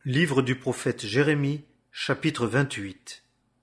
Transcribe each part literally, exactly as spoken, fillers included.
Livre du prophète Jérémie, chapitre vingt-huit.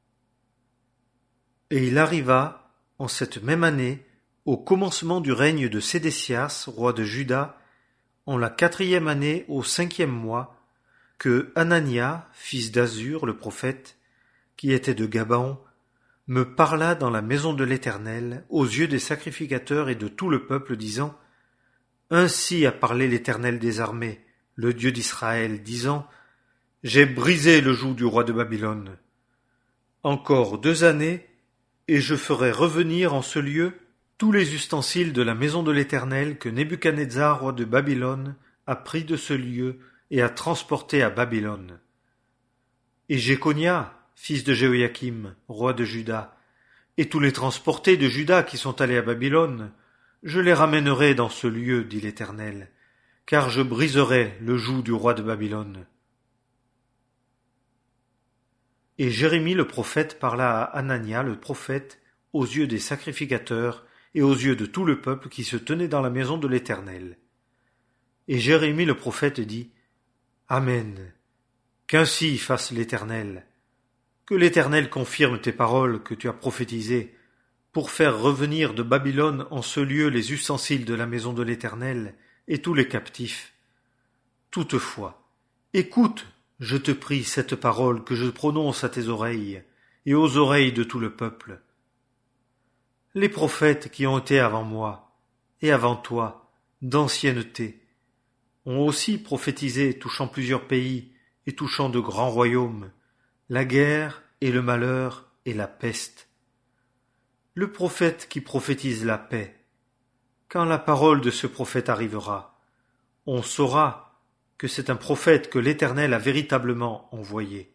Et il arriva, en cette même année, au commencement du règne de Sédécias, roi de Juda, en la quatrième année, au cinquième mois, que Hanania, fils d'Azur, le prophète, qui était de Gabaon, me parla dans la maison de l'Éternel, aux yeux des sacrificateurs et de tout le peuple, disant : Ainsi a parlé l'Éternel des armées, le Dieu d'Israël, disant : J'ai brisé le joug du roi de Babylone. Encore deux années, et je ferai revenir en ce lieu tous les ustensiles de la maison de l'Éternel que Nebuchadnezzar, roi de Babylone, a pris de ce lieu et a transporté à Babylone. Et Jéconia, fils de Jéhoïakim, roi de Juda, et tous les transportés de Juda qui sont allés à Babylone, je les ramènerai dans ce lieu, dit l'Éternel, car je briserai le joug du roi de Babylone. Et Jérémie le prophète parla à Hanania le prophète aux yeux des sacrificateurs et aux yeux de tout le peuple qui se tenait dans la maison de l'Éternel. Et Jérémie le prophète dit : Amen. Qu'ainsi fasse l'Éternel. Que l'Éternel confirme tes paroles que tu as prophétisées, pour faire revenir de Babylone en ce lieu les ustensiles de la maison de l'Éternel et tous les captifs. Toutefois, écoute, je te prie, cette parole que je prononce à tes oreilles et aux oreilles de tout le peuple. Les prophètes qui ont été avant moi et avant toi, d'ancienneté, ont aussi prophétisé touchant plusieurs pays et touchant de grands royaumes, la guerre et le malheur et la peste. Le prophète qui prophétise la paix, quand la parole de ce prophète arrivera, on saura que c'est un prophète que l'Éternel a véritablement envoyé.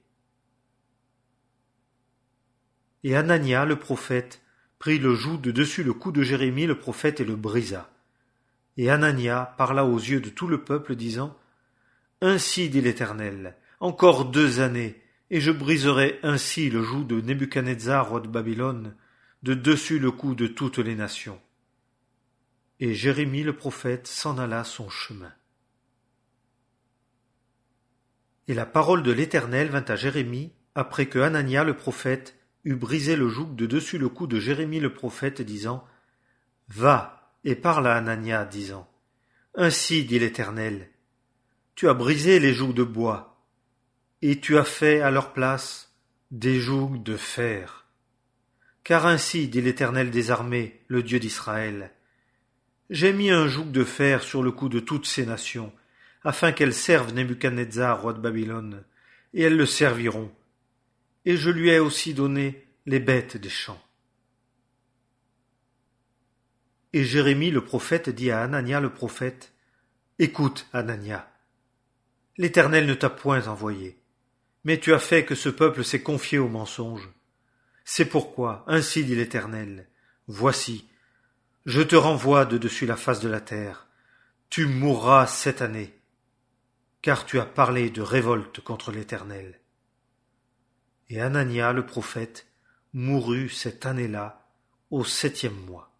Et Hanania, le prophète, prit le joug de dessus le cou de Jérémie, le prophète, et le brisa. Et Hanania parla aux yeux de tout le peuple, disant : Ainsi dit l'Éternel, encore deux années, et je briserai ainsi le joug de Nebuchadnezzar, roi de Babylone, de dessus le cou de toutes les nations. Et Jérémie, le prophète, s'en alla son chemin. Et la parole de l'Éternel vint à Jérémie, après que Hanania le prophète eut brisé le joug de dessus le cou de Jérémie le prophète, disant : Va et parle à Hanania, disant : Ainsi dit l'Éternel, tu as brisé les jougs de bois, et tu as fait à leur place des jougs de fer. Car ainsi dit l'Éternel des armées, le Dieu d'Israël, j'ai mis un joug de fer sur le cou de toutes ces nations, afin qu'elles servent Nebuchadnezzar, roi de Babylone, et elles le serviront. Et je lui ai aussi donné les bêtes des champs. Et Jérémie le prophète dit à Hanania le prophète : Écoute, Hanania, l'Éternel ne t'a point envoyé, mais tu as fait que ce peuple s'est confié au mensonge. C'est pourquoi, ainsi dit l'Éternel, voici, je te renvoie de dessus la face de la terre, tu mourras cette année, car tu as parlé de révolte contre l'Éternel. Et Hanania le prophète mourut cette année-là, au septième mois.